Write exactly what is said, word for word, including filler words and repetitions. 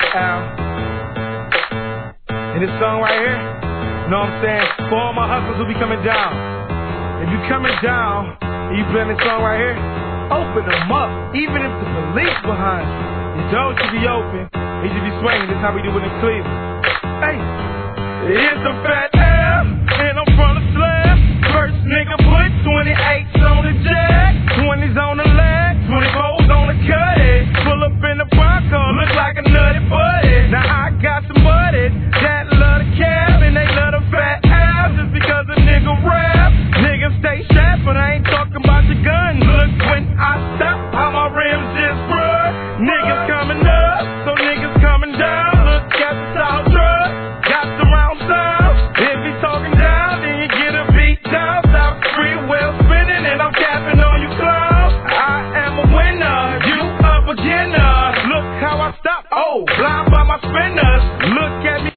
Al. And this song right here, you know what I'm saying? For all my hustlers who be coming down. If you coming down and you playing this song right here, open them up. Even if the police behind you, your door should be open. He should be swinging. This is how we do it in Cleveland. Hey, it's a fat L, and I'm from the slab. First nigga put twenty-eights on the jack, twenties on the leg, twenty-fours on the cut it. Pull up in the Bronco, look like a nutty buddy. Now I got some buddies that love the cab and they love the fat ass just because a nigga rap. Niggas stay strapped, but I ain't talking about your gun. Look when I stop, how my rims just run. Niggas coming up, so niggas coming down. Look at the South truck, got some round sound. If he talking down, then you get a beat down. South free well spinning and I'm capping on you clowns. I am a winner, you a beginner. Look how I stop, oh, blind by my spinners. Look at me.